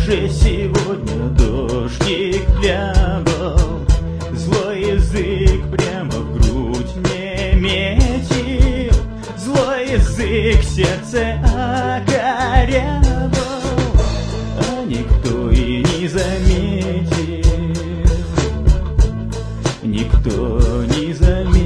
же сегодня дождик хлябал, злой язык прямо в грудь мне метил, злой язык сердце окорябал, а никто и не заметил, никто не заметил.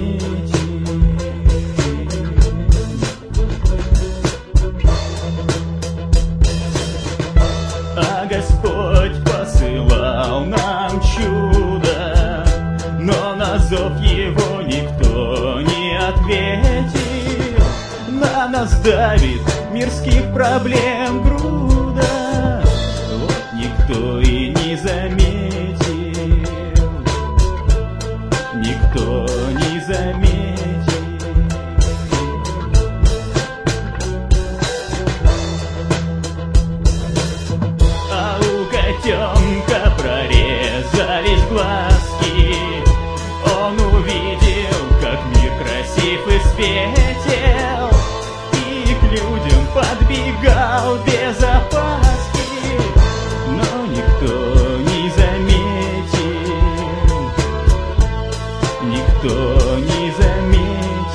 А Господь посылал нам чудо, но на зов его никто не ответил. На нас давит мирских проблем груда, вот никто и не заметил, никто не заметил. А у котенка прорезались глазки, он увидел, как мир красив и светел, и к людям подбегал без опаски, но никто не заметил, никто не заметил.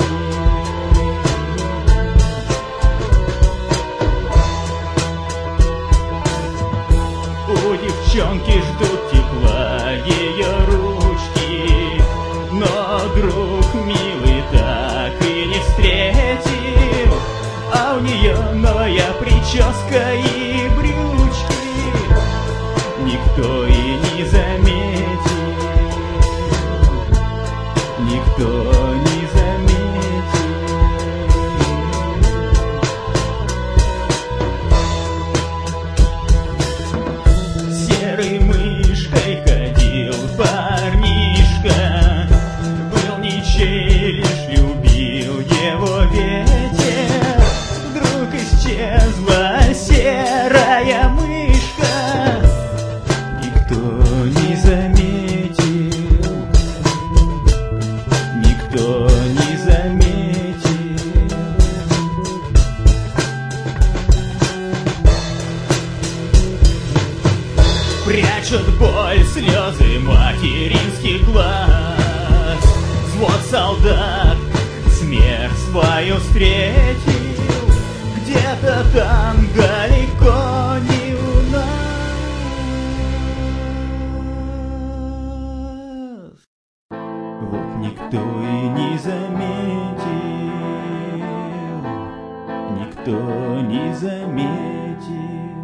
У девчонки ждут тепла ее ручки, но друг милый так и не встретил, а у нее новая прическа и брючки, никто и не заметил, никто не заметил. Серой мышкой ходил парнишка, был ничей, лишь любил его ветер. Вдруг исчезла серая мышка, никто не заметил, никто не заметил. Прячут боль, слезы материнских глаз, взвод солдат смерть свою встретил, где-то там далеко не у нас. Вот никто и не заметил, никто не заметил.